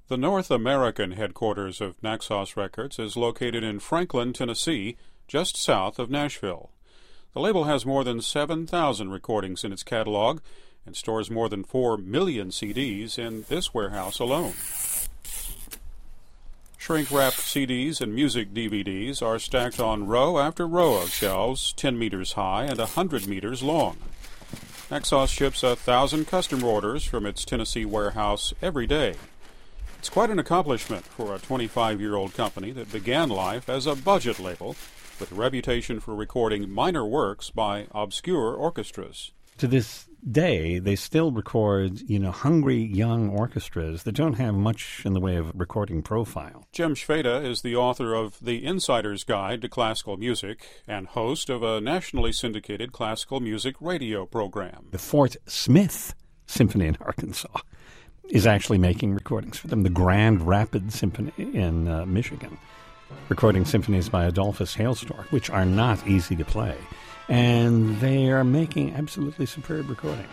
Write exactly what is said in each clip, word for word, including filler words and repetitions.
The North American headquarters of Naxos Records is located in Franklin, Tennessee, just south of Nashville. The label has more than seven thousand recordings in its catalog and stores more than four million C Ds in this warehouse alone. Shrink-wrapped C Ds and music D V Ds are stacked on row after row of shelves ten meters high and one hundred meters long. Naxos ships a thousand custom orders from its Tennessee warehouse every day. It's quite an accomplishment for a twenty-five-year-old company that began life as a budget label with a reputation for recording minor works by obscure orchestras. To this day, they still record, you know, hungry young orchestras that don't have much in the way of recording profile. Jim Shveda is the author of The Insider's Guide to Classical Music and host of a nationally syndicated classical music radio program. The Fort Smith Symphony in Arkansas is actually making recordings for them. The Grand Rapids Symphony in uh, Michigan, recording symphonies by Adolphus Hailstork, which are not easy to play. And they are making absolutely superb recordings.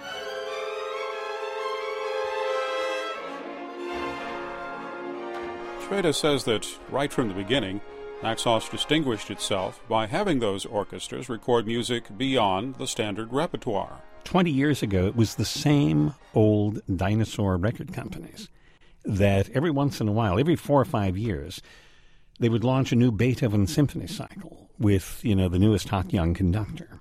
Shveda says that right from the beginning, Naxos distinguished itself by having those orchestras record music beyond the standard repertoire. Twenty years ago, it was the same old dinosaur record companies that every once in a while, every four or five years, they would launch a new Beethoven symphony cycle with, you know, the newest hot young conductor,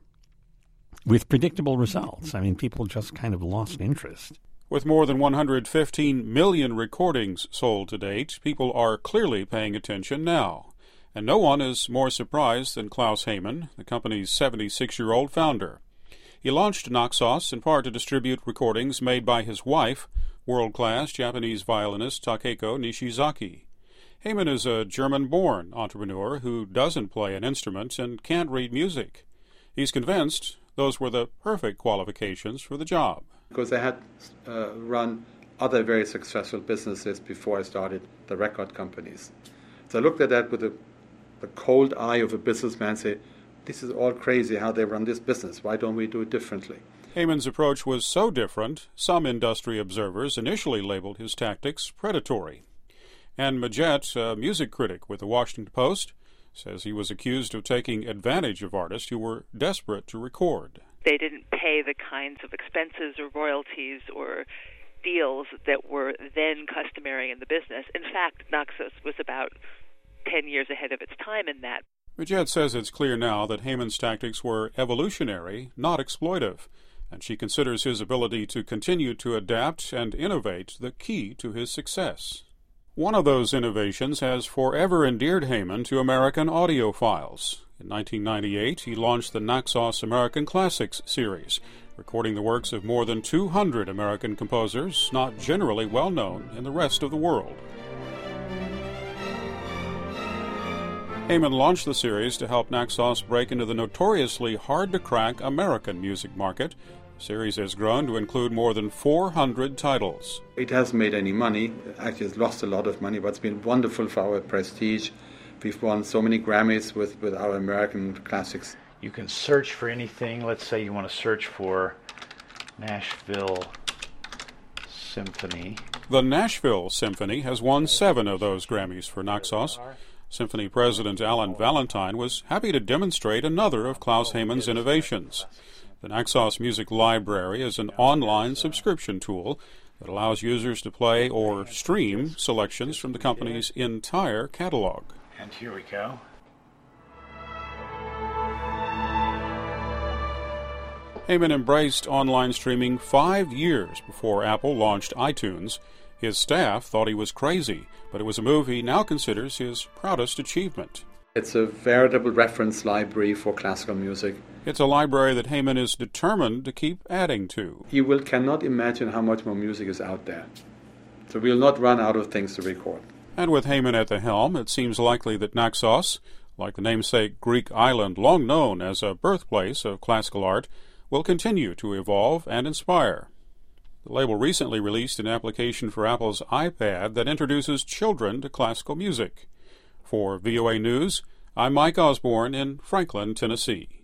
with predictable results. I mean, people just kind of lost interest. With more than one hundred fifteen million recordings sold to date, people are clearly paying attention now. And no one is more surprised than Klaus Heymann, the company's seventy-six-year-old founder. He launched Naxos in part to distribute recordings made by his wife, world-class Japanese violinist Takeko Nishizaki. Heymann is a German-born entrepreneur who doesn't play an instrument and can't read music. He's convinced those were the perfect qualifications for the job. Because I had uh, run other very successful businesses before I started the record companies. So I looked at that with the, the cold eye of a businessman and said, this is all crazy how they run this business. Why don't we do it differently? Heymann's approach was so different, some industry observers initially labeled his tactics predatory. Anne Majette, a music critic with the Washington Post, says he was accused of taking advantage of artists who were desperate to record. They didn't pay the kinds of expenses or royalties or deals that were then customary in the business. In fact, Naxos was about ten years ahead of its time in that. Majette says it's clear now that Heymann's tactics were evolutionary, not exploitive, and she considers his ability to continue to adapt and innovate the key to his success. One of those innovations has forever endeared Heymann to American audiophiles. In nineteen ninety-eight, he launched the Naxos American Classics series, recording the works of more than two hundred American composers not generally well known in the rest of the world. Heymann launched the series to help Naxos break into the notoriously hard-to-crack American music market. The series has grown to include more than four hundred titles. It hasn't made any money. Actually, it's lost a lot of money, but it's been wonderful for our prestige. We've won so many Grammys with, with our American classics. You can search for anything. Let's say you want to search for Nashville Symphony. The Nashville Symphony has won seven of those Grammys for Naxos. Symphony President Alan Valentine was happy to demonstrate another of Klaus Heymann's innovations. The Naxos Music Library is an online subscription tool that allows users to play or stream selections from the company's entire catalog. And here we go. Heymann embraced online streaming five years before Apple launched iTunes. His staff thought he was crazy, but it was a move he now considers his proudest achievement. It's a veritable reference library for classical music. It's a library that Heymann is determined to keep adding to. You will cannot imagine how much more music is out there. So we'll not run out of things to record. And with Heymann at the helm, it seems likely that Naxos, like the namesake Greek island long known as a birthplace of classical art, will continue to evolve and inspire. The label recently released an application for Apple's iPad that introduces children to classical music. For V O A News, I'm Mike Osborne in Franklin, Tennessee.